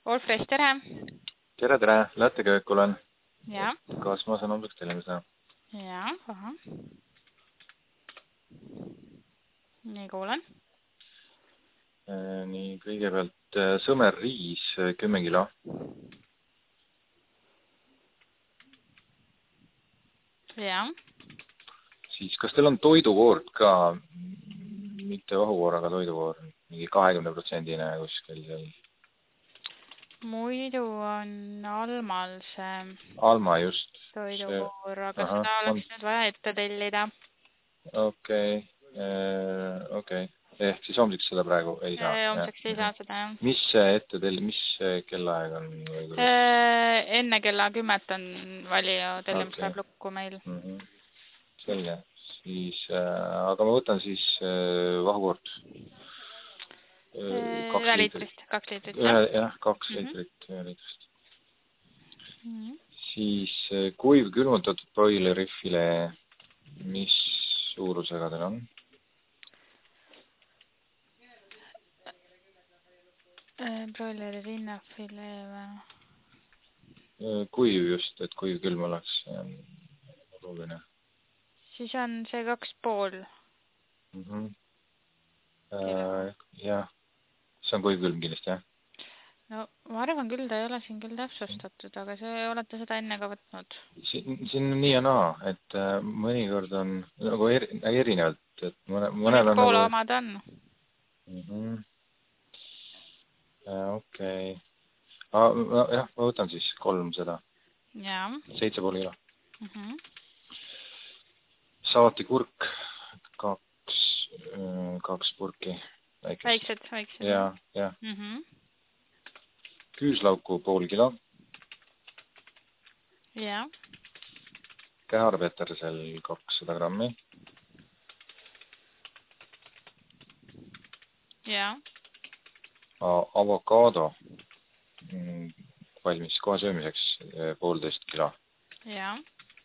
Wolfresh, tere! Tere! Läteköök olen. Ja. Kas ma saan omseks telemist? Ja, aha. Nii kuulen. Nii, kõigepealt sõmer riis 10 kilo. Ja. Siis kas teil on toidukoort ka, mitte vahukoor, aga toidukoor, mingi 20% kuskil seal? Muidu on Almal see Alma just. toidukoor, aga seda oleks nüüd vaja ette tellida. Okei. Ehk siis homseks seda praegu ei saa? Homseks ei saa seda, jah. Mis ette mis kellaaeg on? Enne kella 10 on valija tellimus läheb lukku meil. Selge. Siis, aga ma võtan siis vahukoort. 2 liitrist. Jah, 2 liitrit 1 liitrist. Siis kuiv külmutatud broilerifile, mis suurusega teil on? Broileri rinnafile või? Kuiv just, et kuiv külm oleks oluline. Siis on see 2,5. Jah, see on kuiv külm kindlasti, jah? No, ma arvan küll, ta ei ole siin küll täpsustatud, aga see olete seda enne ka võtnud. Siin on nii ja naa, et mõnikord on nagu erinevalt, et mõnel on poole omad on. Okei. Jah, ma võtan siis 3 seda. Jaa. 7,5 kilo. Saatikurk 2 purki. Väiksed. Jah. Küüslauku 0,5 kilo. Jaa. Käharpetersel 200 grammi. Jaa. Avokaado valmis kohe söömiseks 1,5 kilo. Jaa.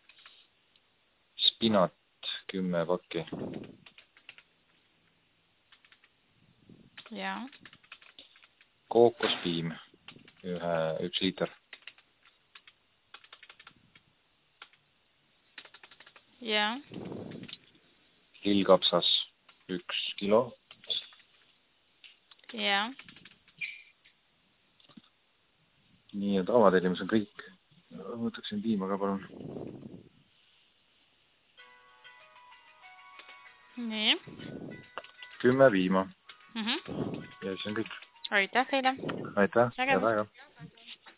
Spinat 10 pakki. Jaa. Kookospiim 1 liiter. Jaa. Lillkapsas 1 kilo. Jaa. Nii, et avatellimus on kõik. Võtaksin piima ka, palun. Nii. 10 piima. Ja see on kõik. Aitäh teile. Aitäh. Head aega.